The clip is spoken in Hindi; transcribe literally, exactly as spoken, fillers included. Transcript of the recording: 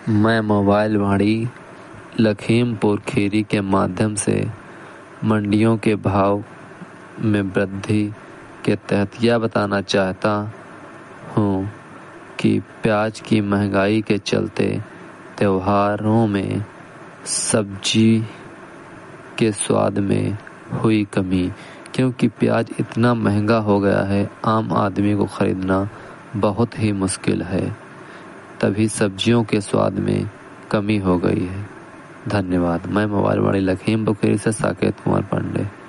मैं मोबाइल वाणी लखीमपुर खीरी के माध्यम से मंडियों के भाव में वृद्धि के तहत यह बताना चाहता हूँ कि प्याज की महंगाई के चलते त्योहारों में सब्जी के स्वाद में हुई कमी, क्योंकि प्याज इतना महंगा हो गया है, आम आदमी को खरीदना बहुत ही मुश्किल है, तभी सब्जियों के स्वाद में कमी हो गई है। धन्यवाद। मैं मोबाइल वाणी लखीमपुर खीरी से साकेत कुमार पांडे।